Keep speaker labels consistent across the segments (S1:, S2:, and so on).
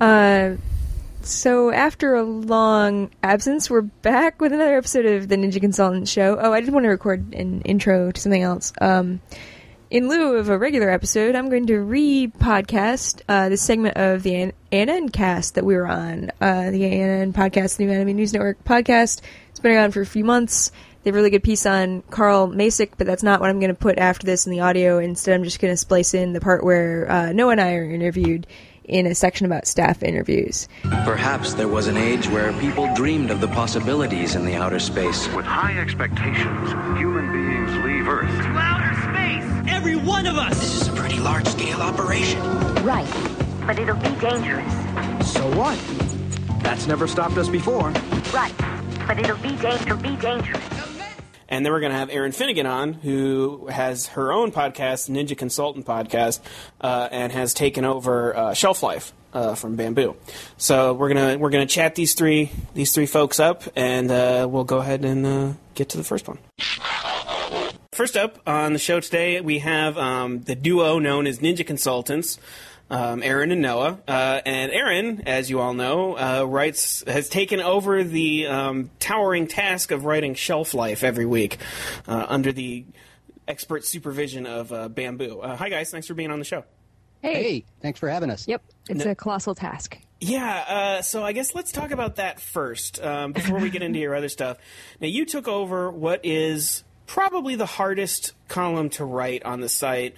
S1: So after a long absence, we're back with another episode of the Ninja Consultant Show. Oh, I did want to record an intro to something else. In lieu of a regular episode, I'm going to re-podcast this segment of the ANN cast that we were on. The ANN podcast, the New Anime News Network podcast. It's been around for a few months. They have a really good piece on Carl Masick, but that's not what I'm going to put after this in the audio. Instead, I'm just going to splice in the part where Noah and I are interviewed in a section about staff interviews.
S2: Perhaps there was an age where people dreamed of the possibilities in the outer space.
S3: With high expectations, human beings leave Earth.
S4: To outer space! Every one of us!
S5: This is a pretty large-scale operation.
S6: Right, but it'll be dangerous.
S7: So what? That's never stopped us before.
S6: Right, but it'll be dangerous.
S8: And then we're going to have Erin Finnegan on, who has her own podcast, Ninja Consultant Podcast, and has taken over Shelf Life from Bamboo. So we're gonna chat these three folks up, and we'll go ahead and get to the first one. First up on the show today, we have the duo known as Ninja Consultants. Erin and Noah. And Erin, as you all know, has taken over the towering task of writing Shelf Life every week under the expert supervision of Bamboo. Hi, guys. Thanks for being on the show.
S9: Hey, thanks for having us.
S1: Yep, it's a colossal task.
S8: Yeah, so I guess let's talk about that first before we get into your other stuff. Now, you took over what is probably the hardest column to write on the site.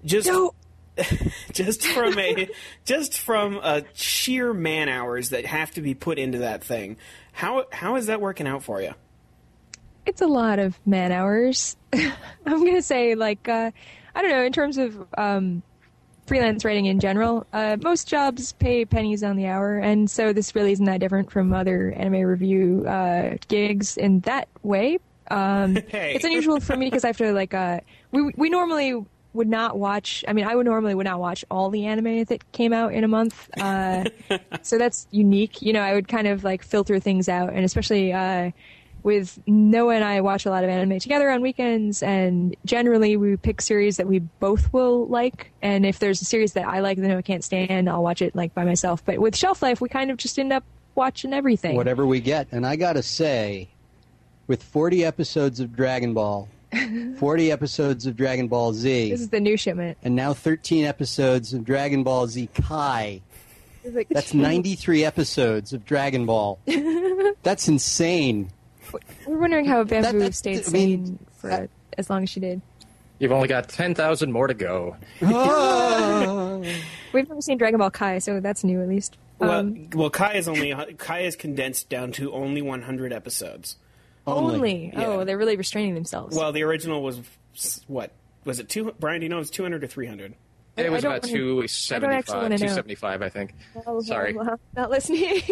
S8: Just from sheer man hours that have to be put into that thing. How is that working out for you?
S1: It's a lot of man hours. I'm going to say, I don't know, in terms of freelance writing in general, most jobs pay pennies on the hour, and so this really isn't that different from other anime review gigs in that way.
S8: Hey.
S1: It's unusual for me because I have to, we normally would not watch, I would normally not watch all the anime that came out in a month. So that's unique. I would kind of filter things out, and especially with Noah and I watch a lot of anime together on weekends, and generally we pick series that we both will like, and if there's a series that I like that Noah can't stand, I'll watch it by myself. But with Shelf Life, we kind of just end up watching everything.
S9: Whatever we get. And I gotta say, with 40 episodes of Dragon Ball, 40 episodes of Dragon Ball Z.
S1: This is the new shipment.
S9: And now 13 episodes of Dragon Ball Z Kai. That's 93 episodes of Dragon Ball. That's insane.
S1: We're wondering how Bamboo stayed sane for as long as she did.
S10: You've only got 10,000 more to go.
S1: We've never seen Dragon Ball Kai, so that's new at least.
S8: Well, Kai is condensed down to only 100 episodes.
S1: Only?
S8: Yeah.
S1: Oh, they're really restraining themselves.
S8: Well, the original was, what? Was it Brian, do you know it was 200 or 300?
S10: It was about 275, I think. Sorry.
S1: Well, not listening.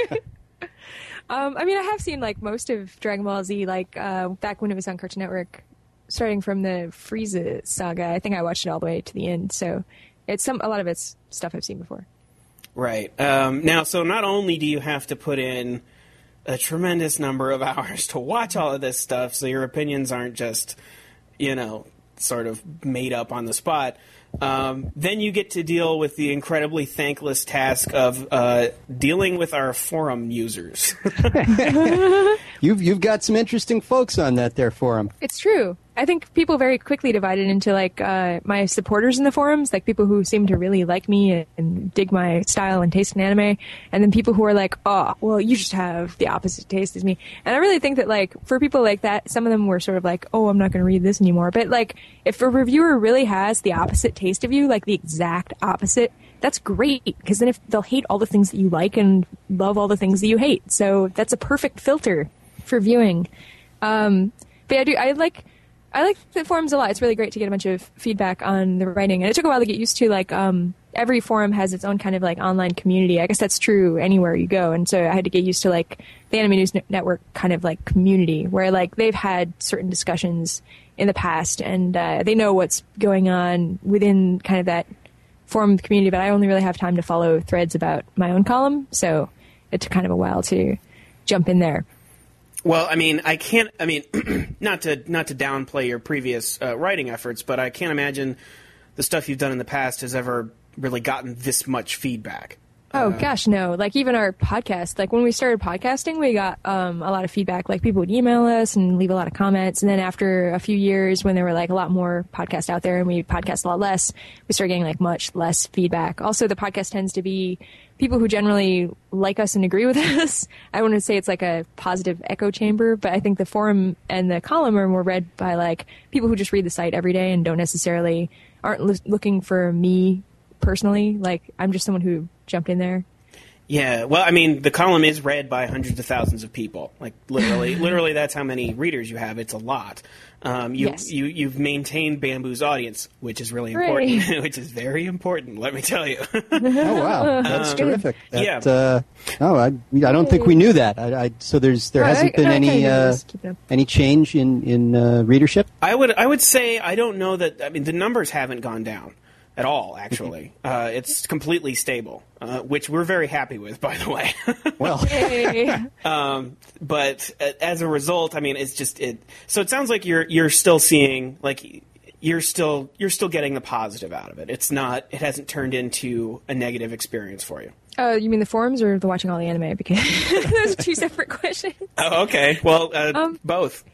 S1: I have seen like most of Dragon Ball Z, back when it was on Cartoon Network, starting from the Frieza saga. I think I watched it all the way to the end, so it's a lot of it's stuff I've seen before. Right.
S8: Now, so not only do you have to put in a tremendous number of hours to watch all of this stuff, so your opinions aren't just, sort of made up on the spot. Then you get to deal with the incredibly thankless task of dealing with our forum users.
S9: You've got some interesting folks on that there forum.
S1: It's true. I think people very quickly divided into my supporters in the forums, people who seem to really like me and dig my style and taste in anime, and then people who are like, oh, well, you just have the opposite taste as me. And I really think that for people like that, some of them were sort of like, oh, I'm not going to read this anymore. But if a reviewer really has the opposite taste of you, the exact opposite, that's great, because then if they'll hate all the things that you like and love all the things that you hate. So that's a perfect filter for viewing. But yeah, I like the forums a lot. It's really great to get a bunch of feedback on the writing. And it took a while to get used to, every forum has its own kind of, online community. I guess that's true anywhere you go. And so I had to get used to, the Anime News Network kind of, community, where, they've had certain discussions in the past, and they know what's going on within kind of that forum community, but I only really have time to follow threads about my own column, so it took kind of a while to jump in there.
S8: Well, not to downplay your previous writing efforts, but I can't imagine the stuff you've done in the past has ever really gotten this much feedback.
S1: Oh gosh, no. Like even our podcast, like when we started podcasting, we got a lot of feedback. Like people would email us and leave a lot of comments. And then after a few years, when there were like a lot more podcasts out there and we podcast a lot less, we started getting like much less feedback. Also, the podcast tends to be people who generally like us and agree with us. I wouldn't say it's like a positive echo chamber, but I think the forum and the column are more read by like people who just read the site every day and aren't looking for me personally. Like I'm just someone who jumped in there.
S8: Yeah, well, I mean, the column is read by hundreds of thousands of people. Like literally, that's how many readers you have. It's a lot. You've maintained Bamboo's audience, which is really important, which is very important. Let me tell you.
S9: Oh wow, that's terrific. I don't think we knew that. So there hasn't been any change in readership.
S8: I would say I don't know that. I mean, the numbers haven't gone down at all, actually. It's completely stable, which we're very happy with, by the way.
S9: Well,
S8: but as a result, I mean, it's just it. So it sounds like you're still seeing, like, you're still getting the positive out of it. It hasn't turned into a negative experience for you.
S1: You mean the forums or the watching all the anime? Because those are two separate questions.
S8: Oh, okay. Well, both.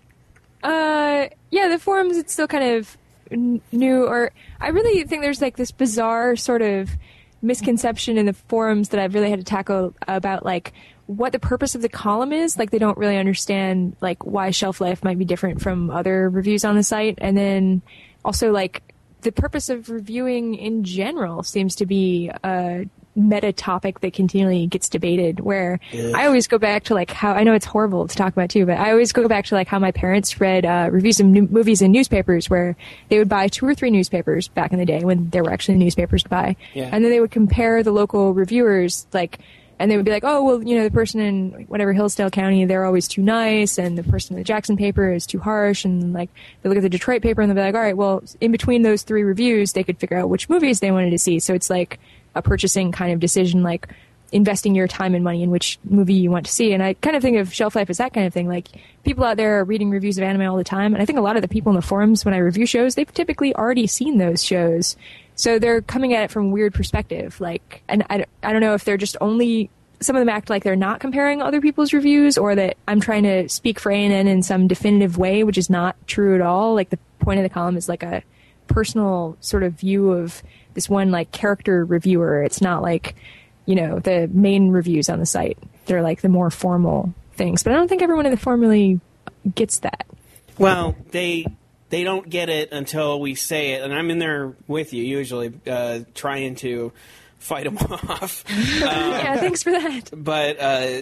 S1: Yeah, the forums, it's still kind of new, or I really think there's like this bizarre sort of misconception in the forums that I've really had to tackle about like what the purpose of the column is. Like they don't really understand like why Shelf Life might be different from other reviews on the site, and then also like the purpose of reviewing in general seems to be a meta topic that continually gets debated, where I always go back to like how, I know it's horrible to talk about too, but I always go back to like how my parents read reviews of movies in newspapers, where they would buy 2 or 3 newspapers back in the day when there were actually newspapers to buy. And then they would compare the local reviewers, like, and they would be like, oh, well, you know, the person in whatever Hillsdale County, they're always too nice, and the person in the Jackson paper is too harsh, and like they look at the Detroit paper and they'll be like, all right, well, in between those 3 reviews, they could figure out which movies they wanted to see. So it's like a purchasing kind of decision, like investing your time and money in which movie you want to see. And I kind of think of Shelf Life as that kind of thing. Like people out there are reading reviews of anime all the time, and I think a lot of the people in the forums when I review shows, they've typically already seen those shows, so they're coming at it from a weird perspective. Like, and I don't know if they're just only, some of them act like they're not comparing other people's reviews, or that I'm trying to speak for A&N in some definitive way, which is not true at all. Like the point of the column is like a personal sort of view of this one like character reviewer. It's not like, you know, the main reviews on the site. They're like the more formal things. But I don't think everyone in the forum really gets that.
S8: Well, they don't get it until we say it, and I'm in there with you usually, trying to fight them off.
S1: Yeah, thanks for that.
S8: But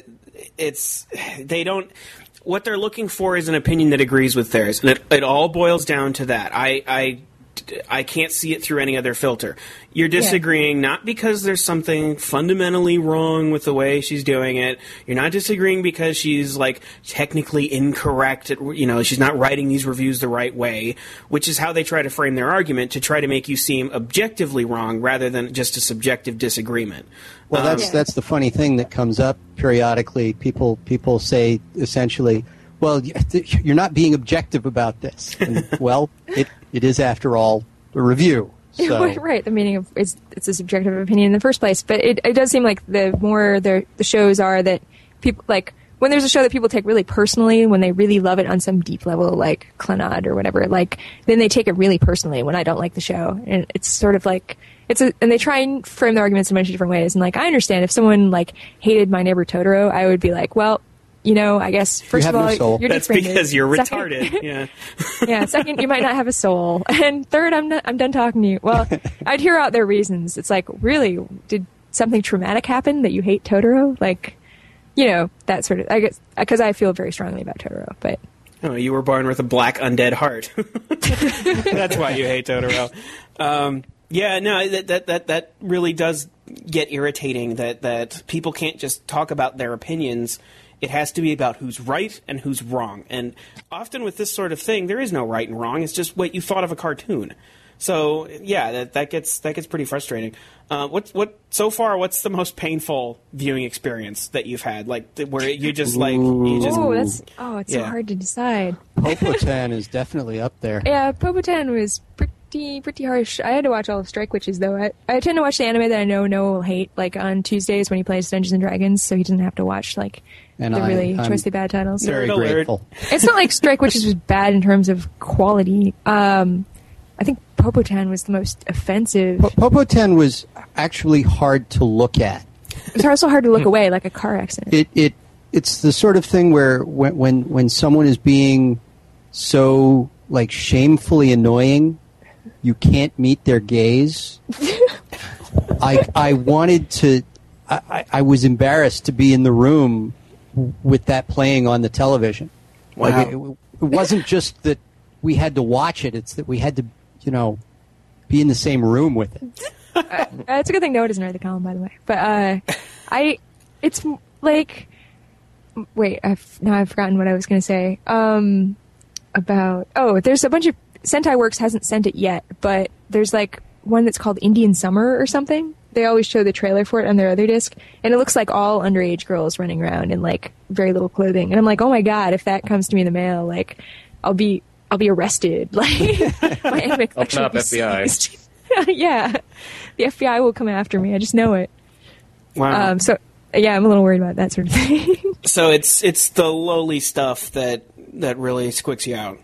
S8: they don't. What they're looking for is an opinion that agrees with theirs, and it all boils down to that. I can't see it through any other filter. You're disagreeing not because there's something fundamentally wrong with the way she's doing it. You're not disagreeing because she's like technically incorrect. She's not writing these reviews the right way, which is how they try to frame their argument, to try to make you seem objectively wrong rather than just a subjective disagreement.
S9: Well, that's the funny thing that comes up periodically. People say essentially, well, you're not being objective about this. And, well, it is, after all, a review. So.
S1: Right, the meaning of it's a subjective opinion in the first place. But it does seem like the more the shows are that people, like, when there's a show that people take really personally, when they really love it on some deep level, like Clannad or whatever, like, then they take it really personally when I don't like the show. And it's sort of like, and they try and frame their arguments in a bunch of different ways. And, like, I understand if someone, like, hated My Neighbor Totoro, I would be like, well, you know, I guess, first of all, you're
S8: that's because you're retarded. Yeah.
S1: Yeah. Second, you might not have a soul. And third, I'm done talking to you. Well, I'd hear out their reasons. It's like, really, did something traumatic happen that you hate Totoro? Like, you know, that sort of, I guess, because I feel very strongly about Totoro, but.
S8: Oh, you were born with a black undead heart. That's why you hate Totoro. Yeah, no, that really does get irritating, that people can't just talk about their opinions. It has to be about who's right and who's wrong. And often with this sort of thing, there is no right and wrong. It's just what you thought of a cartoon. So yeah, that gets pretty frustrating. So far, what's the most painful viewing experience that you've had? Like where you just
S1: it's so hard to decide.
S9: Popotan is definitely up there.
S1: Yeah, Popotan was pretty harsh. I had to watch all of Strike Witches, though. I tend to watch the anime that I know Noah will hate, like on Tuesdays when he plays Dungeons and Dragons, so he doesn't have to watch like
S9: and
S1: the really choicely bad titles.
S9: Very grateful.
S1: It's not like Strike Witches was bad in terms of quality. I think Popotan was the most offensive.
S9: Popotan was actually hard to look at.
S1: It's also hard to look away, like a car accident.
S9: It's the sort of thing where when someone is being so like shamefully annoying, you can't meet their gaze. I wanted to. I was embarrassed to be in the room with that playing on the television.
S8: Wow.
S9: Like it wasn't just that we had to watch it; it's that we had to, be in the same room with it.
S1: It's a good thing Noah doesn't write the column, by the way. But it's like, wait, I've forgotten what I was going to say. There's a bunch of Sentai Works hasn't sent it yet, but there's like one that's called Indian Summer or something. They always show the trailer for it on their other disc, and it looks like all underage girls running around in like very little clothing. And I'm like, oh my god, if that comes to me in the mail, like I'll be arrested. Like my anime collection will be
S10: FBI.
S1: Yeah, the FBI will come after me. I just know it.
S8: Wow.
S1: So yeah, I'm a little worried about that sort of thing.
S8: So it's the lowly stuff that really squicks you out.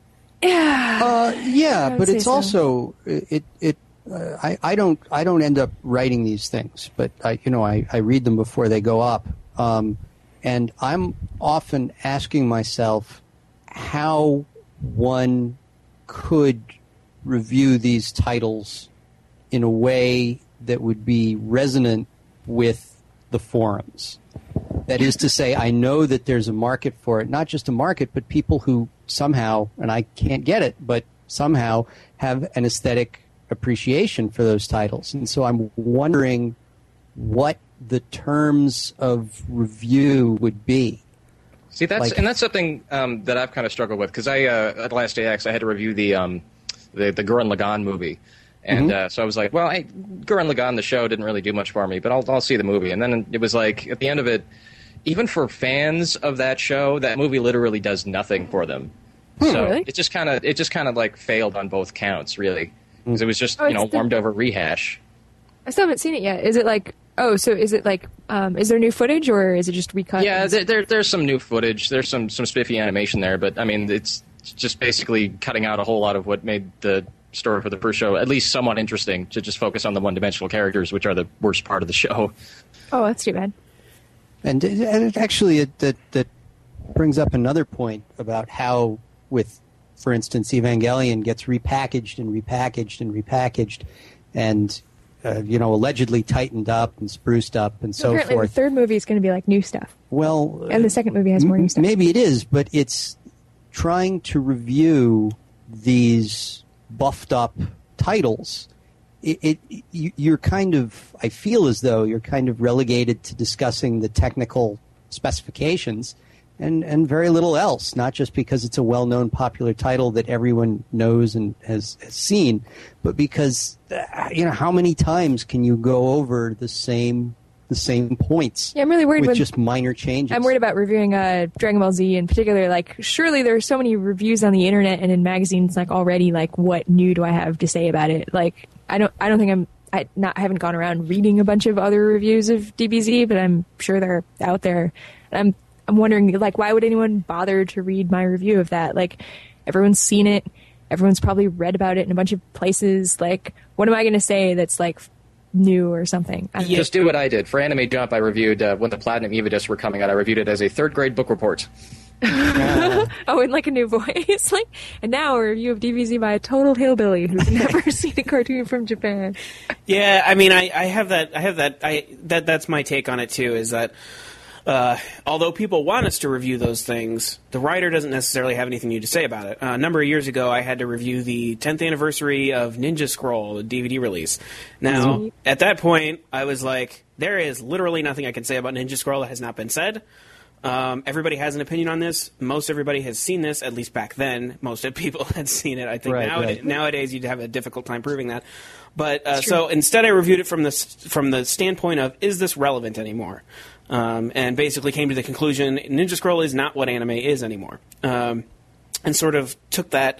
S1: Yeah.
S9: But it's also I don't end up writing these things, but I read them before they go up, and I'm often asking myself how one could review these titles in a way that would be resonant with the forums. That is to say, I know that there's a market for it, not just a market, but people who somehow, and I can't get it, but somehow have an aesthetic appreciation for those titles. And so I'm wondering what the terms of review would be.
S10: See, that's something that I've kind of struggled with, because at Last AX I had to review the Gurren Lagann movie. And so I was like, well, Gurren Lagann, the show, didn't really do much for me, but I'll see the movie. And then it was like, at the end of it, even for fans of that show, that movie literally does nothing for them. So
S1: really?
S10: it just kind of like failed on both counts, really, because it was just warmed over rehash.
S1: I still haven't seen it yet. Is it like? Oh, so is it like? Is there new footage or is it just recut?
S10: Yeah, there's some new footage. There's some spiffy animation there, but I mean, it's just basically cutting out a whole lot of what made the story for the first show at least somewhat interesting, to just focus on the one-dimensional characters, which are the worst part of the show.
S1: Oh, that's too bad.
S9: And actually, that brings up another point about how, with, for instance, Evangelion gets repackaged and allegedly tightened up and spruced up and so
S1: apparently
S9: forth.
S1: The third movie is going to be like new stuff.
S9: Well,
S1: and the second movie has more new stuff.
S9: Maybe it is, but it's trying to review these buffed up titles. You're kind of, I feel as though you're kind of relegated to discussing the technical specifications and very little else, not just because it's a well-known popular title that everyone knows and has seen, but because, how many times can you go over the same points?
S1: Yeah, I'm really worried
S9: with just minor changes.
S1: I'm worried about reviewing Dragon Ball Z in particular. Like, surely there are so many reviews on the internet and in magazines, like, already, like, what new do I have to say about it? Like, I don't think I haven't gone around reading a bunch of other reviews of DBZ, but I'm sure they're out there. And I'm wondering, like, why would anyone bother to read my review of that? Like, everyone's seen it. Everyone's probably read about it in a bunch of places. Like, what am I going to say that's, like, new or something?
S10: Just do what I did. For Anime Jump, I reviewed, when the Platinum Eva discs were coming out, I reviewed it as a third-grade book report.
S1: Oh, in like a new voice. Like, and now a review of DBZ by a total hillbilly who's never seen a cartoon from Japan.
S8: Yeah, I mean, I have that. That's my take on it too. Is that although people want us to review those things, the writer doesn't necessarily have anything new to say about it. A number of years ago, I had to review the 10th anniversary of Ninja Scroll, the DVD release. Now, at that point, I was like, there is literally nothing I can say about Ninja Scroll that has not been said. Everybody has an opinion on this. Most everybody has seen this, at least back then. Most of people had seen it. I think nowadays you'd have a difficult time proving that. But so instead I reviewed it from the standpoint of, is this relevant anymore? And basically came to the conclusion Ninja Scroll is not what anime is anymore. And sort of took that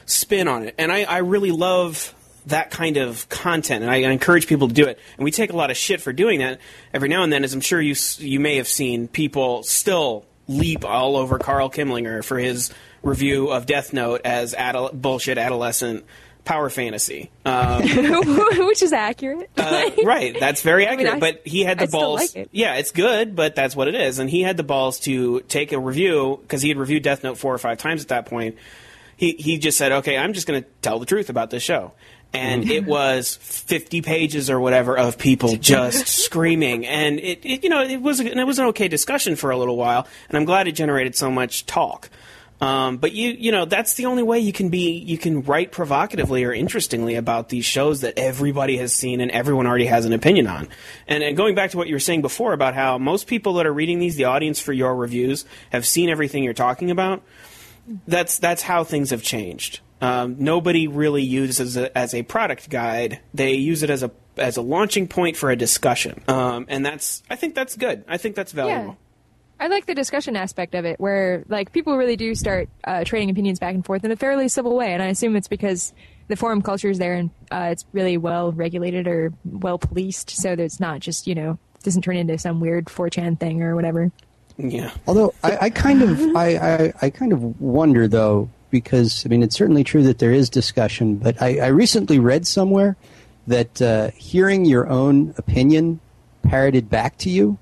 S8: spin on it. And I really love that kind of content, and I encourage people to do it. And we take a lot of shit for doing that every now and then, as I'm sure you may have seen people still leap all over Carl Kimlinger for his review of Death Note as bullshit adolescent power fantasy.
S1: Which is accurate.
S8: Right, that's very accurate. But he had the balls.
S1: Still like it.
S8: Yeah, it's good, but that's what it is. And he had the balls to take a review, because he had reviewed Death Note 4 or 5 times at that point. He just said, okay, I'm just going to tell the truth about this show. And it was 50 pages or whatever of people just screaming, and it was an okay discussion for a little while, and I'm glad it generated so much talk. But that's the only way you can write provocatively or interestingly about these shows that everybody has seen and everyone already has an opinion on. And going back to what you were saying before about how most people that are reading these, the audience for your reviews, have seen everything you're talking about. That's how things have changed. Nobody really uses it as a product guide. They use it as a launching point for a discussion. And I think that's good. I think that's valuable.
S1: Yeah. I like the discussion aspect of it, where like people really do start trading opinions back and forth in a fairly civil way. And I assume it's because the forum culture is there and it's really well regulated or well policed, so that it's not just doesn't turn into some weird 4chan thing or whatever.
S8: Yeah.
S9: Although I kind of wonder though, because it's certainly true that there is discussion, but I recently read somewhere that hearing your own opinion parroted back to you,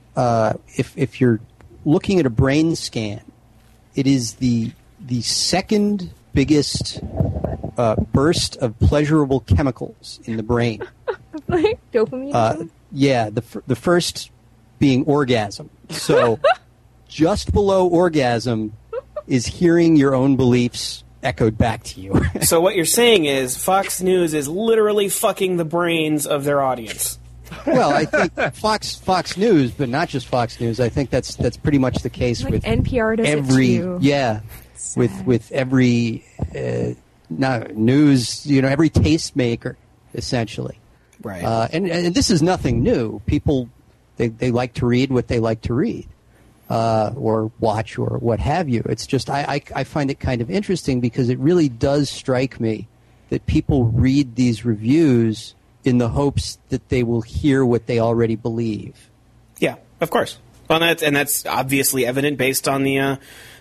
S9: if you're looking at a brain scan, it is the second biggest burst of pleasurable chemicals in the brain.
S1: Like dopamine?
S9: Yeah, the first being orgasm. So just below orgasm is hearing your own beliefs echoed back to you.
S8: So what you're saying is Fox News is literally fucking the brains of their audience.
S9: Well, I think Fox News, but not just Fox News. I think that's pretty much the case with
S1: NPR does
S9: every
S1: it too.
S9: Yeah, with every news, every tastemaker essentially.
S8: Right.
S9: And this is nothing new. People they like to read what they like to read. Or watch or what have you. It's just I find it kind of interesting because it really does strike me that people read these reviews in the hopes that they will hear what they already believe.
S8: Yeah, of course. Well, that's obviously evident based on the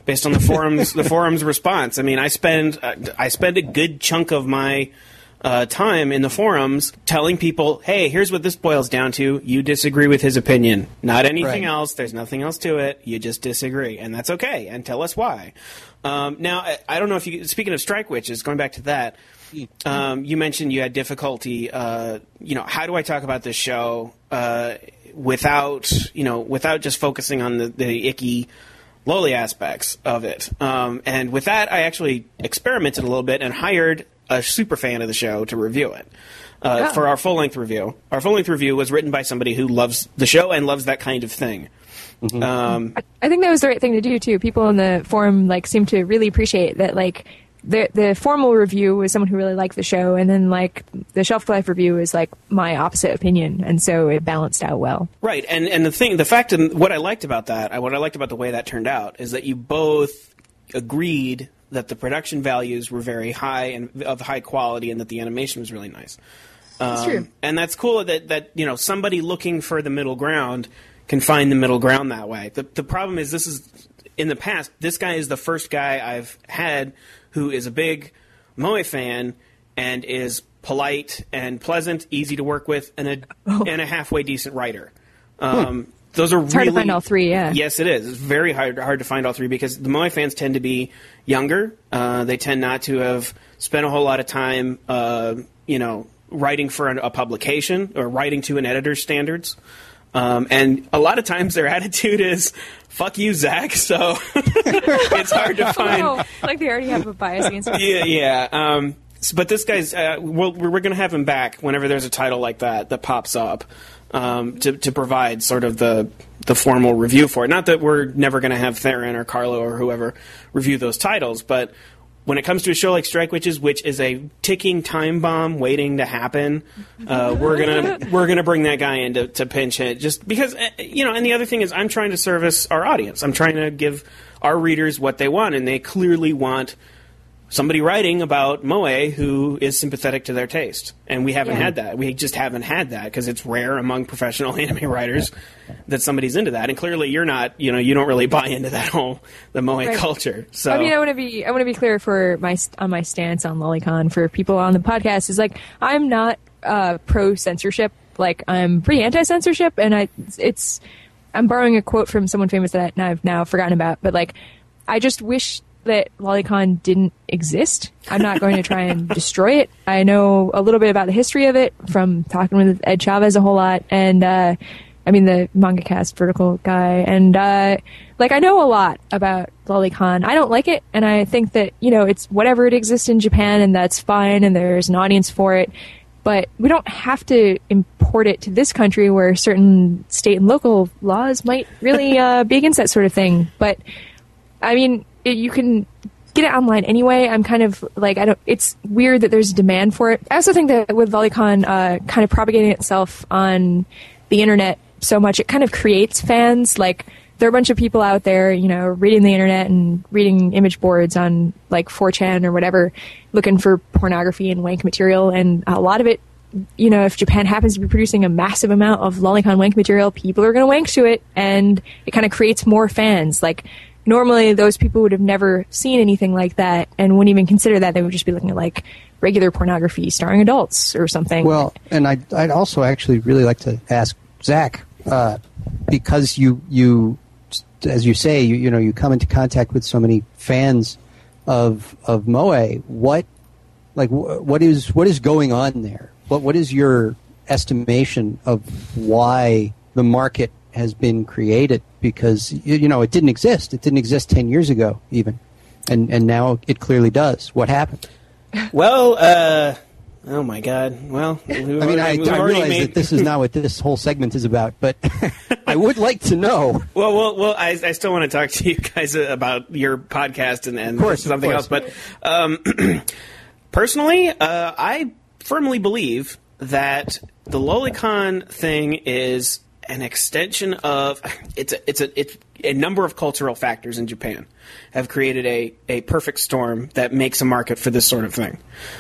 S8: forum's response. I spend a good chunk of my time in the forums telling people, hey, here's what this boils down to. You disagree with his opinion. Not anything else. There's nothing else to it. You just disagree. And that's okay. And tell us why. Now, I don't know if you... Speaking of Strike Witches, going back to that, you mentioned you had difficulty... how do I talk about this show without just focusing on the icky... lowly aspects of it. And with that, I actually experimented a little bit and hired a super fan of the show to review it for our full-length review. Our full-length review was written by somebody who loves the show and loves that kind of thing.
S1: Mm-hmm. I think that was the right thing to do, too. People in the forum seem to really appreciate that, the formal review was someone who really liked the show, and then the Shelf Life review is my opposite opinion, and so it balanced out well. Right,
S8: and what I liked about the way that turned out is that you both agreed that the production values were very high and of high quality, and that the animation was really nice.
S1: That's true,
S8: and that's cool that somebody looking for the middle ground can find the middle ground that way. The problem is in the past, this guy is the first guy I've had who is a big Moe fan and is polite and pleasant, easy to work with, and a halfway decent writer. Those are
S1: it's hard to find all three, yeah.
S8: Yes, it is. It's very hard to find all three because the Moe fans tend to be younger. They tend not to have spent a whole lot of time, writing for a publication or writing to an editor's standards. And a lot of times their attitude is, fuck you, Zach, so it's hard to find.
S1: Oh, no. They already have a bias against him.
S8: Yeah. But this guy's, we're going to have him back whenever there's a title like that pops up to provide sort of the formal review for it. Not that we're never going to have Theron or Carlo or whoever review those titles, but when it comes to a show like Strike Witches, which is a ticking time bomb waiting to happen, we're gonna bring that guy in to pinch hit, just because And the other thing is, I'm trying to service our audience. I'm trying to give our readers what they want, and they clearly want somebody writing about moe who is sympathetic to their taste. And we haven't had that. We just haven't had that because it's rare among professional anime writers that somebody's into that. And clearly you're not, you don't really buy into that the moe culture. So
S1: I mean, I want to be clear on my stance on Lolicon for people on the podcast is like, I'm not pro censorship. Like, I'm pretty anti-censorship, and I'm borrowing a quote from someone famous that I've now forgotten about, but like, I just wish that Lolicon didn't exist. I'm not going to try and destroy it. I know a little bit about the history of it from talking with Ed Chavez a whole lot, and the MangaCast vertical guy, and I know a lot about Lolicon. I don't like it, and I think that, it's whatever, it exists in Japan, and that's fine, and there's an audience for it, but we don't have to import it to this country where certain state and local laws might really be against that sort of thing. But, I mean, you can get it online anyway. I'm kind of like, it's weird that there's a demand for it. I also think that with Lolicon kind of propagating itself on the internet so much, it kind of creates fans. Like, there are a bunch of people out there, reading the internet and reading image boards on like 4chan or whatever, looking for pornography and wank material. And a lot of it, if Japan happens to be producing a massive amount of Lolicon wank material, people are going to wank to it, and it kind of creates more fans. Like, normally those people would have never seen anything like that and wouldn't even consider that. They would just be looking at like regular pornography starring adults or something.
S9: Well, and I'd also actually really like to ask Zach, because you as you say, you come into contact with so many fans of moe. What is going on there? What is your estimation of why the market has been created? Because it didn't exist. It didn't exist 10 years ago, even, and now it clearly does. What happened?
S8: Well, oh my God. Well,
S9: I realize that this is not what this whole segment is about, but I would like to know.
S8: Well, I still want to talk to you guys about your podcast and
S9: of course,
S8: something else. But personally, I firmly believe that the Lolicon thing is an extension of it's a number of cultural factors in Japan have created a perfect storm that makes a market for this sort of thing.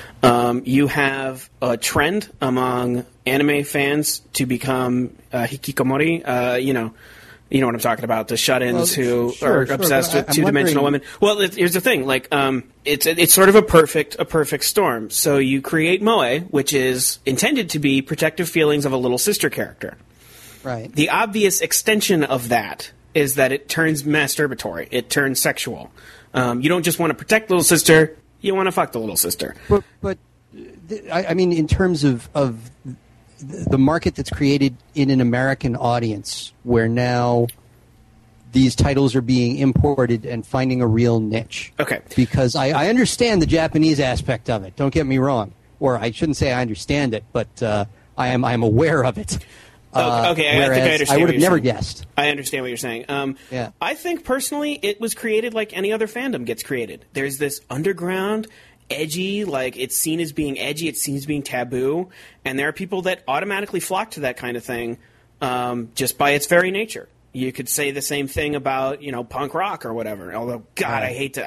S8: You have a trend among anime fans to become hikikomori. You know what I'm talking about, the shut-ins who are obsessed with two-dimensional women. Well, here's the thing, like, it's sort of a perfect storm. So you create moe, which is intended to be protective feelings of a little sister character.
S9: Right.
S8: The obvious extension of that is that it turns masturbatory. It turns sexual. You don't just want to protect little sister, you want to fuck the little sister.
S9: But I mean, in terms of the market that's created in an American audience, where now these titles are being imported and finding a real niche.
S8: Okay.
S9: Because I understand the Japanese aspect of it. Don't get me wrong. Or I shouldn't say I understand it, but I am aware of it.
S8: Okay, I think I understand.
S9: I would have never guessed.
S8: I understand what you're saying.
S9: Yeah.
S8: I think personally, it was created like any other fandom gets created. There's this underground, edgy, like it's seen as being edgy, it's seen as being taboo, and there are people that automatically flock to that kind of thing just by its very nature. You could say the same thing about, punk rock or whatever. Although, God, I hate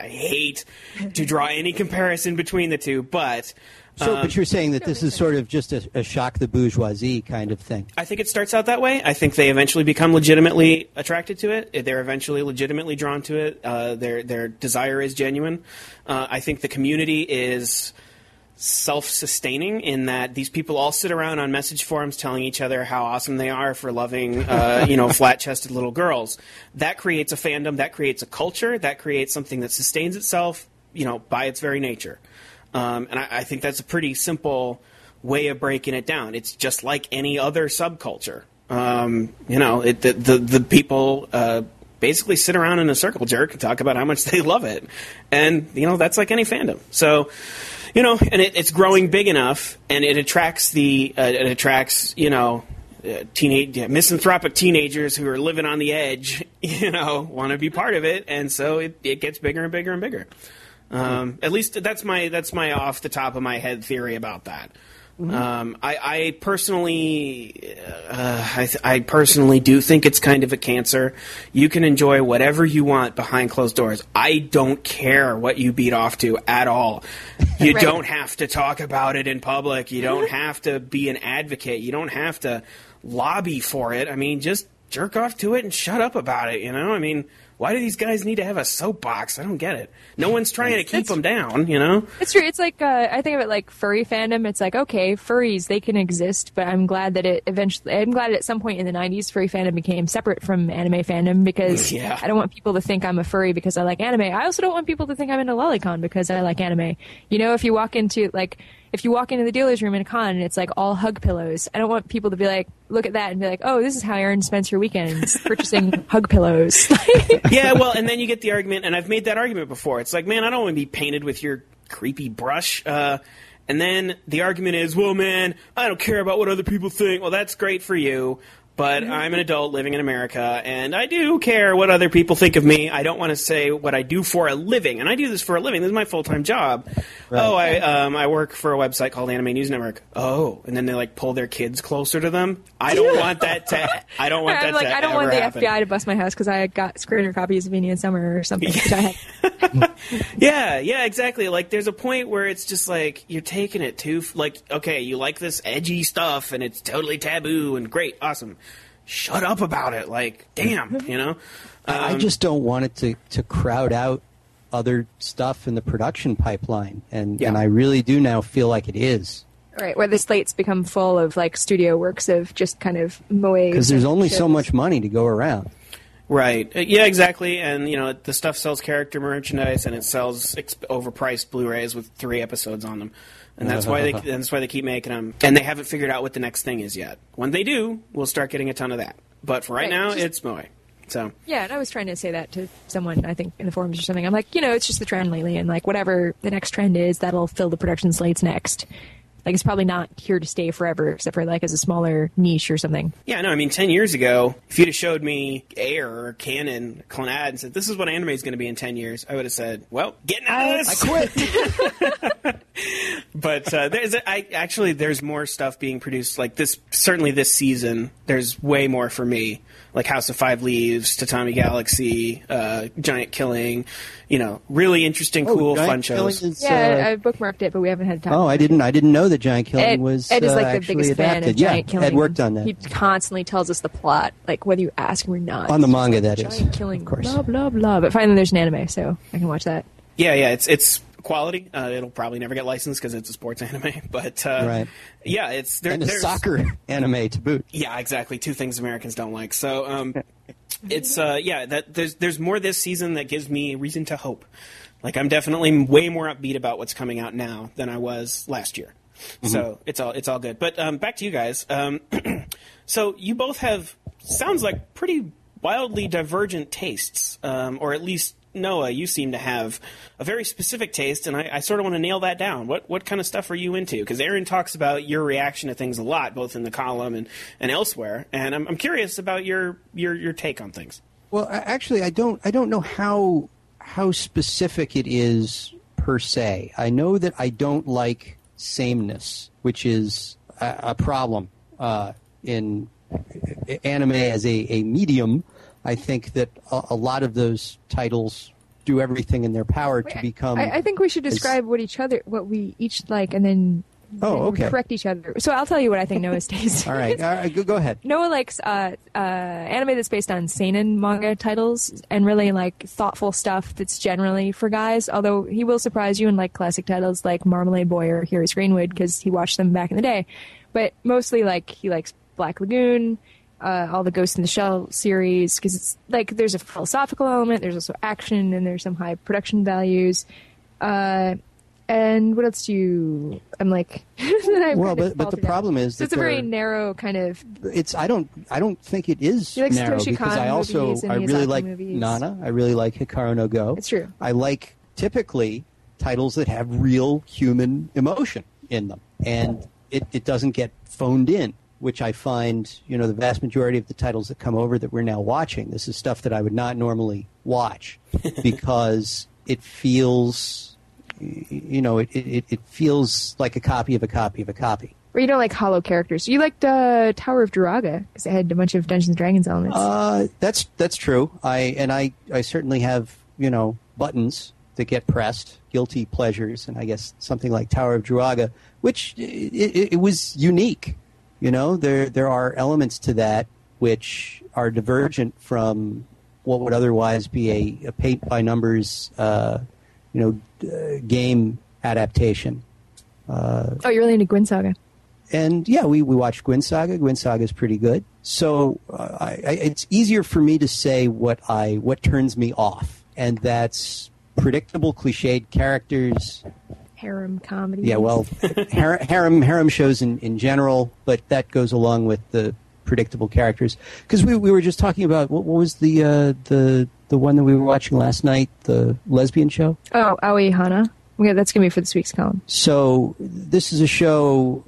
S8: to draw any comparison between the two, but.
S9: But you're saying that this is sort of just a shock the bourgeoisie kind of thing.
S8: I think it starts out that way. I think they eventually become legitimately attracted to it. They're eventually legitimately drawn to it. Their desire is genuine. I think the community is self-sustaining in that these people all sit around on message forums telling each other how awesome they are for loving, flat-chested little girls. That creates a fandom. That creates a culture. That creates something that sustains itself, by its very nature. And I think that's a pretty simple way of breaking it down. It's just like any other subculture. The people basically sit around in a circle jerk and talk about how much they love it. And, that's like any fandom. So, and it's growing big enough, and it attracts misanthropic teenagers who are living on the edge, want to be part of it. And so it gets bigger and bigger and bigger. At least that's my off the top of my head theory about that. I personally, I personally do think it's kind of a cancer. You can enjoy whatever you want behind closed doors. I don't care what you beat off to at all. You don't have to talk about it in public. You don't have to be an advocate. You don't have to lobby for it. I mean, just jerk off to it and shut up about it, you know? I mean, why do these guys need to have a soapbox? I don't get it. No one's trying to keep them down, you know?
S1: It's true. It's like, I think of it like furry fandom. It's like, okay, furries, they can exist, but I'm glad that at some point in the 90s, furry fandom became separate from anime fandom because I don't want people to think I'm a furry because I like anime. I also don't want people to think I'm into lolicon because I like anime. You know, if you walk into the dealer's room in a con and it's like all hug pillows, I don't want people to be like, look at that and be like, oh, this is how Aaron spends her weekends, purchasing hug pillows.
S8: Yeah, well, and then you get the argument, and I've made that argument before. It's like, man, I don't want to be painted with your creepy brush. And then the argument is, well, man, I don't care about what other people think. Well, that's great for you. But I'm an adult living in America, and I do care what other people think of me. I don't want to say what I do for a living, and I do this for a living. This is my full-time job. Right. Oh, I work for a website called Anime News Network. Oh, and then they like pull their kids closer to them. I don't want that to. I don't want that to
S1: I don't want the
S8: happen.
S1: FBI to bust my house because I got screener copies of Indian Summer or something.
S8: Yeah, exactly. Like, there's a point where it's just like you're taking it too. Like, okay, you like this edgy stuff, and it's totally taboo and great, awesome. Shut up about it. Like, damn, you know?
S9: I just don't want it to crowd out other stuff in the production pipeline. And I really do now feel like it is.
S1: Right, where the slates become full of, like, studio works of just kind of moes.
S9: Because there's only so much money to go around.
S8: Right. Yeah, exactly. And, you know, the stuff sells character merchandise and it sells overpriced Blu-rays with 3 episodes on them. And that's why they keep making them. And they haven't figured out what the next thing is yet. When they do, we'll start getting a ton of that. But for right now, it's Moe. So
S1: yeah, and I was trying to say that to someone, I think, in the forums or something. I'm like, you know, it's just the trend lately, and like whatever the next trend is, that'll fill the production slates next. Like, it's probably not here to stay forever, except for, like, as a smaller niche or something.
S8: Yeah, no, I mean, 10 years ago, if you'd have showed me Air or Canon, Clannad, and said, this is what anime is going to be in 10 years, I would have said, well, getting out of this!
S9: I quit!
S8: But there's more stuff being produced. Like, certainly this season, there's way more for me. Like House of Five Leaves, Tatami Galaxy, Giant Killing, you know, really interesting, cool, fun shows.
S1: I bookmarked it, but we haven't had time.
S9: Oh, I didn't know that Giant Killing was
S1: Ed is like the biggest
S9: adapted.
S1: fan of Giant Killing.
S9: Ed worked on that.
S1: He constantly tells us the plot, like whether you ask him or not.
S9: On the manga, that is.
S1: Giant Killing,
S9: of course.
S1: blah, blah, blah. But finally there's an anime, so I can watch that.
S8: Yeah, it's quality. It'll probably never get licensed because it's a sports anime. But
S9: right.
S8: Yeah, it's
S9: and a soccer anime to boot.
S8: Yeah, exactly. 2 things Americans don't like. So it's there's more this season that gives me reason to hope. Like, I'm definitely way more upbeat about what's coming out now than I was last year. Mm-hmm. So it's all good. But back to you guys. So you both have sounds like pretty wildly divergent tastes, or at least Noah, you seem to have a very specific taste, and I sort of want to nail that down. What kind of stuff are you into? Because Aaron talks about your reaction to things a lot, both in the column and elsewhere, and I'm curious about your take on things.
S9: Well, actually, I don't know how specific it is per se. I know that I don't like sameness, which is a problem in anime as a medium. I think that a lot of those titles do everything in their power to become...
S1: I think we should describe what we each like, and then correct each other. So I'll tell you what I think Noah's taste.
S9: All right, go ahead.
S1: Noah likes anime that's based on seinen manga titles and really like thoughtful stuff that's generally for guys, although he will surprise you and like classic titles like Marmalade Boy or Heroes Greenwood because he watched them back in the day. But mostly like he likes Black Lagoon, all the Ghost in the Shell series, because it's like there's a philosophical element, there's also action, and there's some high production values. And what else do you? I'm like,
S9: but the problem is that
S1: it's a very narrow kind of.
S9: It's I don't think it is
S1: narrow
S9: Satoshi because I really like movies. Nana. I really like Hikaru no Go.
S1: It's true.
S9: I like typically titles that have real human emotion in them, and it doesn't get phoned in, which I find, the vast majority of the titles that come over that we're now watching, this is stuff that I would not normally watch because it feels, it feels like a copy of a copy of a copy.
S1: Or you don't like hollow characters. You liked Tower of Duraga because it had a bunch of Dungeons and Dragons elements.
S9: That's true. I certainly have, buttons that get pressed, guilty pleasures, and I guess something like Tower of Duraga, which it was unique. There are elements to that which are divergent from what would otherwise be a paint by numbers, game adaptation.
S1: Oh, you're really into Gwyn Saga.
S9: And yeah, we watched Gwyn Saga. Gwyn Saga is pretty good. So it's easier for me to say what turns me off, and that's predictable, cliched characters.
S1: Harem comedy.
S9: Yeah, well, harem shows in general, but that goes along with the predictable characters. Because we were just talking about what was the one that we were watching last night, the lesbian show.
S1: Oh, Aoi Hana. Yeah, that's gonna be for this week's column.
S9: So this is a show,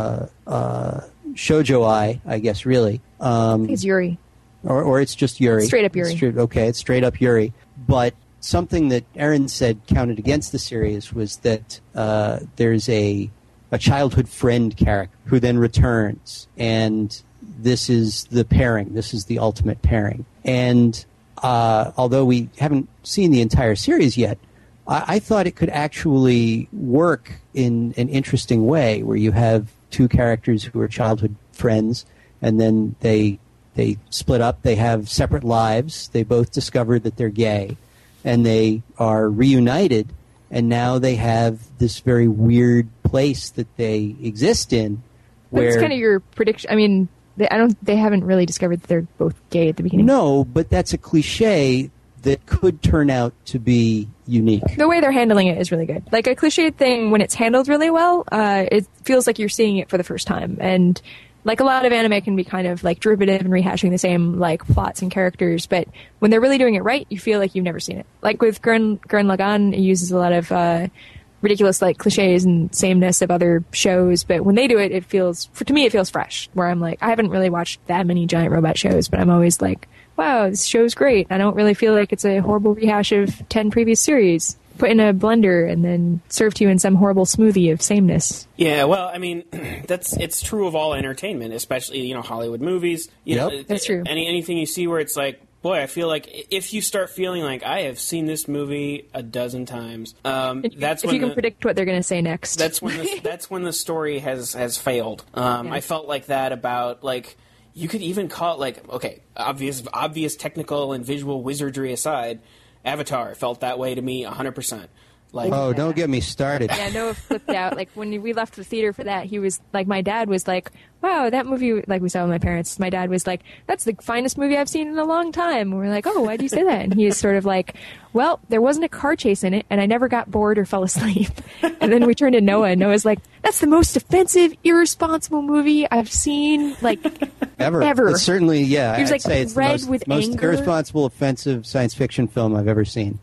S9: shoujo-ai, I guess, really.
S1: I think it's Yuri.
S9: Or it's just Yuri.
S1: Straight up Yuri.
S9: It's straight up Yuri. But something that Aaron said counted against the series was that there's a childhood friend character who then returns, and this is the pairing. This is the ultimate pairing. And although we haven't seen the entire series yet, I thought it could actually work in an interesting way, where you have two characters who are childhood friends, and then they split up. They have separate lives. They both discover that they're gay, and they are reunited, and now they have this very weird place that they exist in.
S1: But it's kind of your prediction. I mean, they haven't really discovered that they're both gay at the beginning.
S9: No, but that's a cliche that could turn out to be unique.
S1: The way they're handling it is really good. Like a cliched thing, when it's handled really well, it feels like you're seeing it for the first time. And like a lot of anime can be kind of like derivative and rehashing the same like plots and characters, but when they're really doing it right, you feel like you've never seen it. Like with Gurren Lagann, it uses a lot of ridiculous like cliches and sameness of other shows, but when they do it, to me it feels fresh. Where I'm like, I haven't really watched that many giant robot shows, but I'm always like, wow, this show's great. I don't really feel like it's a horrible rehash of 10 previous series put in a blender and then served to you in some horrible smoothie of sameness.
S8: Yeah, well, I mean, it's true of all entertainment, especially, Hollywood movies.
S1: That's true.
S8: Anything you see where it's like, boy, I feel like if you start feeling like I have seen this movie a dozen times, that's when
S1: you can predict what they're going to say next.
S8: That's when the story has failed. I felt like that about like. You could even call it like, okay, obvious technical and visual wizardry aside, Avatar felt that way to me 100%. Like,
S9: oh, don't get me started.
S1: Yeah, Noah flipped out. Like when we left the theater for that, he was like, my dad was like, wow, that movie, like we saw with my parents, my dad was like, that's the finest movie I've seen in a long time. And we're like, oh, why do you say that? And he was sort of like, well, there wasn't a car chase in it, and I never got bored or fell asleep. And then we turned to Noah, and Noah's like, that's the most offensive, irresponsible movie I've seen, like, ever.
S9: It's certainly, yeah.
S1: He was like,
S9: say it's the most irresponsible, offensive science fiction film I've ever seen.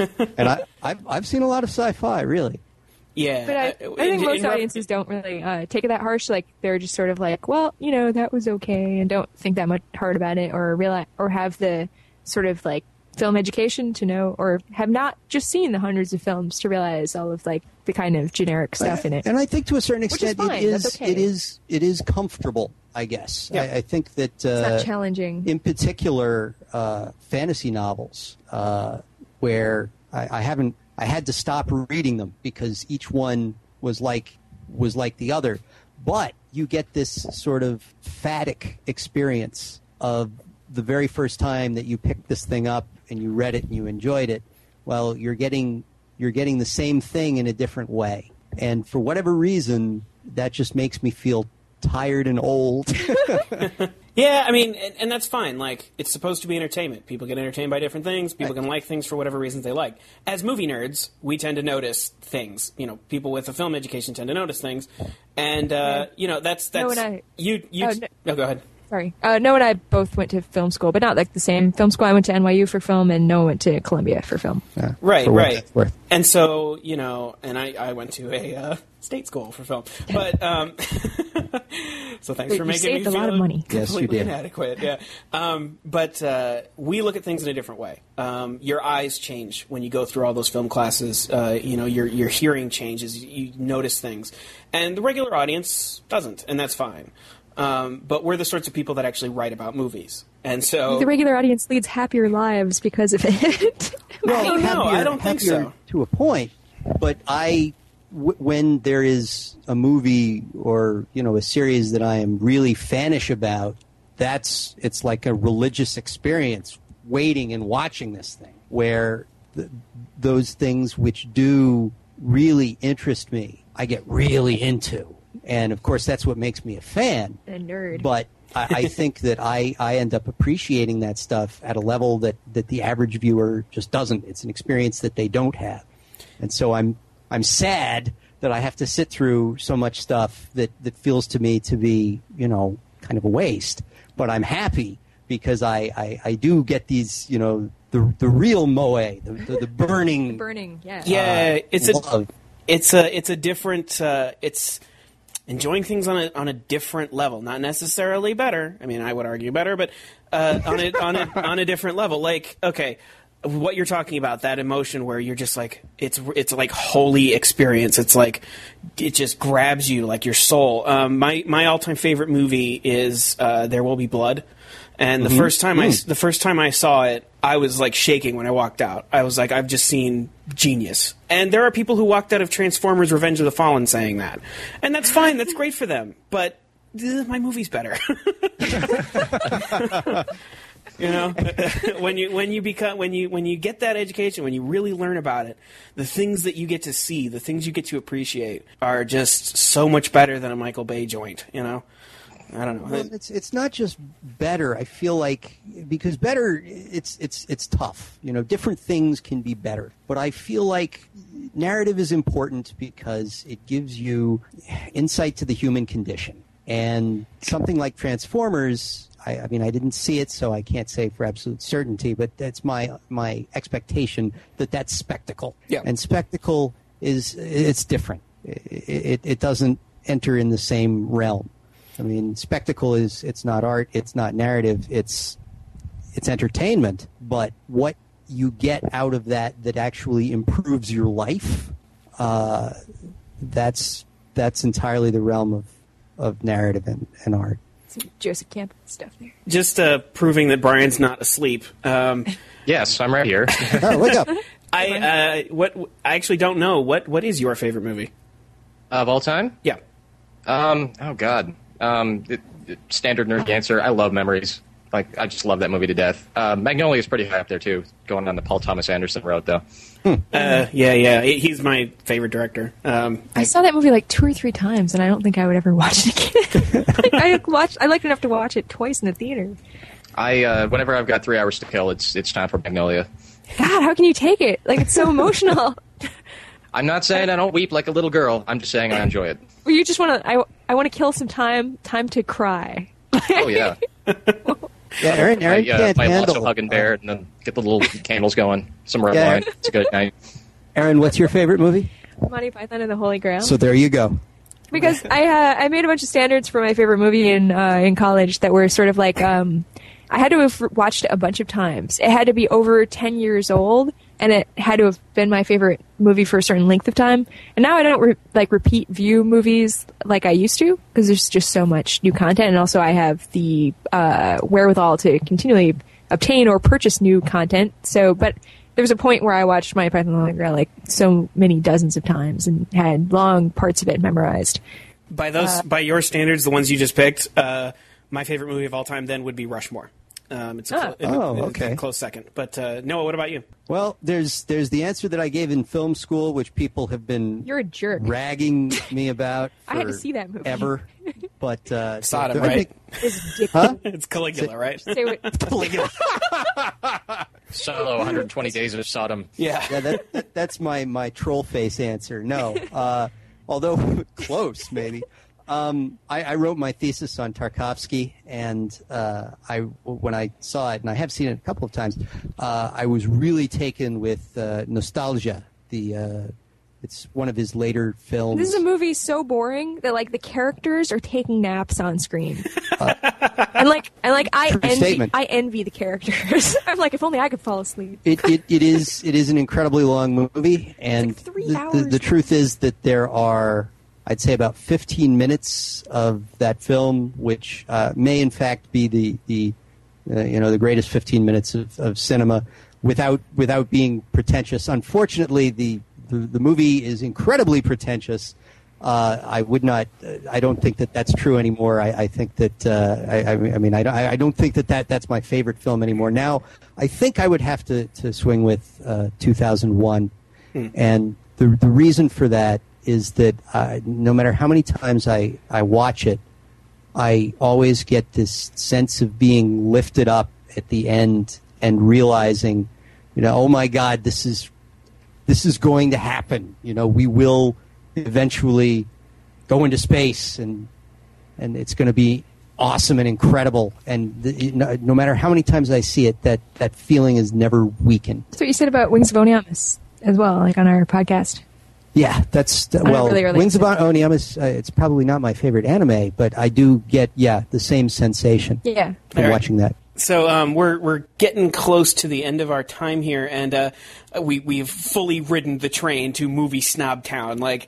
S9: And I've seen a lot of sci-fi, really.
S8: Yeah.
S1: But I think most audiences don't really take it that harsh. Like, they're just sort of like, well, that was okay, and don't think that much hard about it, or realize, or have the sort of like film education to know, or have not just seen the hundreds of films to realize all of like the kind of generic stuff in it.
S9: And I think to a certain extent
S1: it
S9: is comfortable, I guess. Yeah. I think that
S1: it's not challenging.
S9: In particular, fantasy novels, where I had to stop reading them because each one was like the other. But you get this sort of phatic experience of the very first time that you picked this thing up and you read it and you enjoyed it. Well, you're getting the same thing in a different way. And for whatever reason, that just makes me feel tired and old.
S8: Yeah, I mean, and that's fine. Like, it's supposed to be entertainment. People get entertained by different things. People can like things for whatever reasons they like. As movie nerds, we tend to notice things. People with a film education tend to notice things. And, that's...
S1: No, and
S8: go ahead.
S1: Sorry. Noah and I both went to film school, but not like the same film school. I went to NYU for film, and Noah went to Columbia for film.
S8: Right,
S9: for what
S8: right.
S9: that's worth.
S8: And so, and I went to a state school for film. But, so thanks for making me
S1: saved a
S8: feel
S1: lot of money.
S9: Yes, you
S8: completely
S9: did.
S8: inadequate. Yeah. But we look at things in a different way. Your eyes change when you go through all those film classes. Your hearing changes. You notice things. And the regular audience doesn't, and that's fine. But we're the sorts of people that actually write about movies. And so
S1: The regular audience leads happier lives because of it.
S8: I don't know. I don't think
S9: happier
S8: so.
S9: to a point, but when there is a movie or a series that I am really fanish about, it's like a religious experience, waiting and watching this thing, where those things which do really interest me, I get really into, and of course that's what makes me a fan.
S1: A nerd.
S9: But I think that I end up appreciating that stuff at a level that the average viewer just doesn't. It's an experience that they don't have. And so I'm sad that I have to sit through so much stuff that feels to me to be, kind of a waste. But I'm happy because I do get these, the real moe, the burning.
S1: The burning, yeah.
S8: Yeah,
S9: love.
S8: it's a different. It's enjoying things on a different level, not necessarily better. I mean, I would argue better, but on a different level. Like, okay, what you're talking about, that emotion where you're just like, it's like holy experience. It's like it just grabs you, like your soul. My all-time favorite movie is There Will Be Blood. And the first time I saw it, I was like shaking when I walked out. I was like, I've just seen genius. And there are people who walked out of Transformers: Revenge of the Fallen saying that, and that's fine. That's great for them. But my movie's better. When you get that education, when you really learn about it, the things that you get to see, the things you get to appreciate, are just so much better than a Michael Bay joint. I don't know.
S9: Well, it's not just better. I feel like because better, it's tough. Different things can be better. But I feel like narrative is important because it gives you insight to the human condition. And something like Transformers, I mean, I didn't see it, so I can't say for absolute certainty. But that's my expectation that's spectacle.
S8: Yeah.
S9: And spectacle it's different. It doesn't enter in the same realm. I mean, spectacle it's not art, it's not narrative, it's entertainment. But what you get out of that actually improves your life, that's entirely the realm of narrative and art.
S1: Some Joseph Campbell stuff there.
S8: Just proving that Brian's not asleep.
S10: Yes, I'm right here.
S9: Oh, wake up!
S8: I actually don't know what is your favorite movie
S10: Of all time?
S8: Yeah.
S10: Oh God. Standard nerd answer. I love Memories. Like, I just love that movie to death. Magnolia is pretty high up there too, going on the Paul Thomas Anderson road though.
S8: Yeah. He's my favorite director.
S1: I saw that movie like 2 or 3 times, and I don't think I would ever watch it again. I liked enough to watch it twice in the theater.
S10: Whenever I've got 3 hours to kill, it's time for Magnolia.
S1: God, how can you take it? Like, it's so emotional.
S10: I'm not saying I don't weep like a little girl. I'm just saying I enjoy it.
S1: Well, you just want to. I want to kill some time to cry.
S10: Oh yeah.
S9: Yeah, Aaron can't
S10: play
S9: handle.
S10: lots of Hug and Bear, and then get the little candles going. Some red wine. It's a good night.
S9: Aaron, what's your favorite movie?
S1: Monty Python and the Holy Grail.
S9: So there you go.
S1: Because I made a bunch of standards for my favorite movie in college that were sort of like I had to have watched it a bunch of times. It had to be over 10 years old, and it had to have been my favorite movie for a certain length of time. And now I don't repeat view movies like I used to, because there's just so much new content, and also I have the wherewithal to continually obtain or purchase new content. So, but there was a point where I watched Monty Python and the Holy Grail like so many dozens of times and had long parts of it memorized.
S8: By your standards, the ones you just picked, my favorite movie of all time then would be Rushmore. It's a close second. But Noah, what about you?
S9: Well, there's the answer that I gave in film school, which people have been
S1: You're a jerk.
S9: ragging me about.
S1: I had to see that movie
S9: ever. But
S8: Sodom, right?
S1: It's
S8: Caligula, right?
S1: Say what?
S9: Caligula.
S10: Solo, 120 Days of Sodom.
S8: Yeah.
S9: That's my troll face answer. No, although close maybe. I wrote my thesis on Tarkovsky, and when I saw it, and I have seen it a couple of times, I was really taken with Nostalgia. It's one of his later films.
S1: This is a movie so boring that like the characters are taking naps on screen, and I envy the characters. I'm like, if only I could fall asleep.
S9: It is an incredibly long movie, and
S1: it's like 3 hours.
S9: The truth is that there are, I'd say, about 15 minutes of that film, which may in fact be the greatest 15 minutes of cinema, without being pretentious. Unfortunately, the movie is incredibly pretentious. I don't think that that's true anymore. I think that I don't think that's my favorite film anymore. Now, I think I would have to swing with 2001, and the reason for that is that no matter how many times I watch it, I always get this sense of being lifted up at the end and realizing, oh my God, this is going to happen. We will eventually go into space, and it's going to be awesome and incredible. And no matter how many times I see it, that feeling is never weakened.
S1: That's what you said about Wings of Oniamis as well, like on our podcast.
S9: Yeah, that's Wings of Oniamis. It's probably not my favorite anime, but I do get the same sensation.
S1: Yeah,
S9: from watching that.
S8: So we're getting close to the end of our time here, and we've fully ridden the train to movie snob town. Like,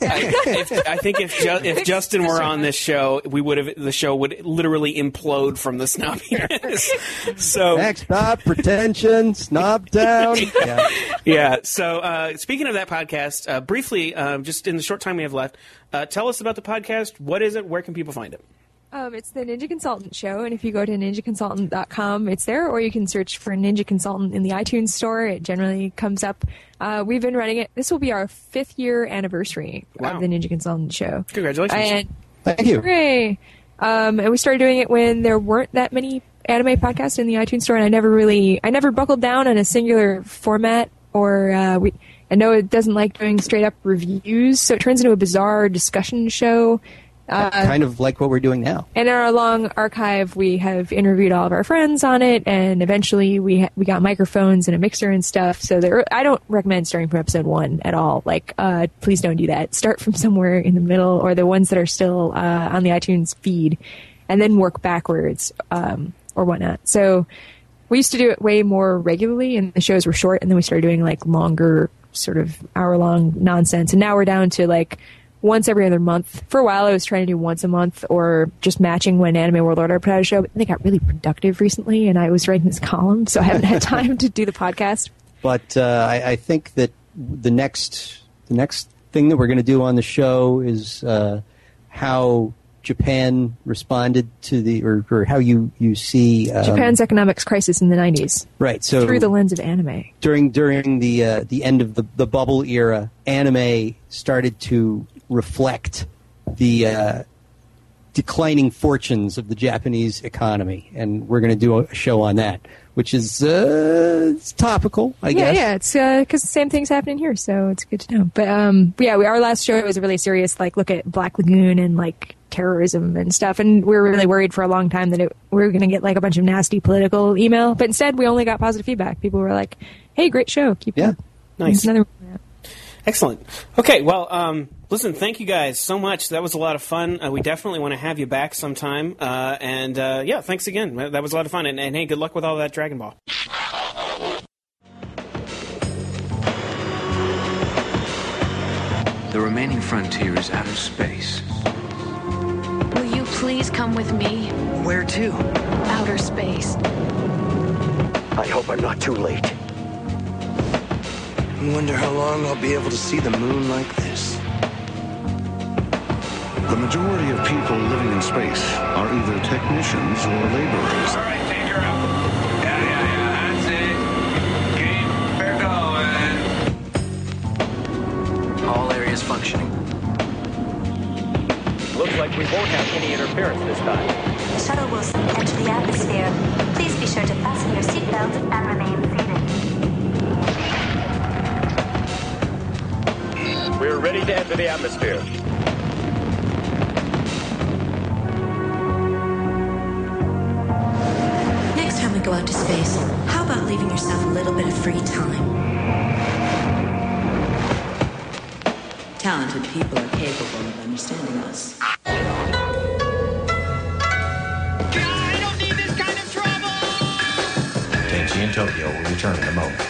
S8: I think if Justin were on this show, the show would literally implode from the snobbiness. So
S9: next stop, pretension, snob town.
S8: Yeah. So speaking of that podcast, briefly, just in the short time we have left, tell us about the podcast. What is it? Where can people find it?
S1: It's the Ninja Consultant Show, and if you go to ninjaconsultant.com, it's there, or you can search for Ninja Consultant in the iTunes store. It generally comes up. We've been running it. This will be our 5th year anniversary of the Ninja Consultant Show.
S8: Congratulations.
S9: Thank you.
S1: Hooray. And we started doing it when there weren't that many anime podcasts in the iTunes store, and I never buckled down on a singular format, or I know it doesn't like doing straight up reviews, so it turns into a bizarre discussion show.
S9: Kind of like what we're doing now.
S1: And in our long archive, we have interviewed all of our friends on it, and eventually we got microphones and a mixer and stuff. So I don't recommend starting from episode 1 at all. Like, please don't do that. Start from somewhere in the middle, or the ones that are still on the iTunes feed, and then work backwards or whatnot. So we used to do it way more regularly, and the shows were short, and then we started doing like longer, sort of hour-long nonsense, and now we're down to like once every other month. For a while, I was trying to do once a month, or just matching when Anime World Order put out a show. But they got really productive recently, and I was writing this column, so I haven't had time to do the podcast.
S9: But I think that the next thing that we're going to do on the show is how Japan responded to or how you see
S1: Japan's economic crisis in the 90s.
S9: Right. So
S1: through the lens of anime.
S9: During the end of the bubble era, anime started to reflect the declining fortunes of the Japanese economy, and we're going to do a show on that, which is it's topical, I guess.
S1: Yeah, it's because the same thing's happening here, so it's good to know. But our last show was a really serious look at Black Lagoon and terrorism and stuff, and we were really worried for a long time that we were going to get a bunch of nasty political email, but instead we only got positive feedback. People were like, "Hey, great show, keep going."
S8: Nice. Excellent. Okay, well, listen, thank you guys so much. That was a lot of fun. We definitely want to have you back sometime. And thanks again. That was a lot of fun. And hey, good luck with all that Dragon Ball.
S2: The remaining frontier is outer space.
S11: Will you please come with me?
S5: Where to?
S11: Outer space.
S5: I hope I'm not too late. I wonder how long I'll be able to see the moon like this.
S3: The majority of people living in space are either technicians or laborers.
S12: All right, take her up. Yeah, that's it. Keep her going.
S2: All areas functioning.
S13: Looks like we won't have any interference this time.
S6: The shuttle will soon enter the atmosphere. Please be sure to fasten your seatbelt and remain seated.
S13: We're ready to enter the atmosphere.
S14: out to space, how about leaving yourself a little bit of free time? Talented people are capable of understanding us.
S12: Tenchi and Tokyo will return in a moment.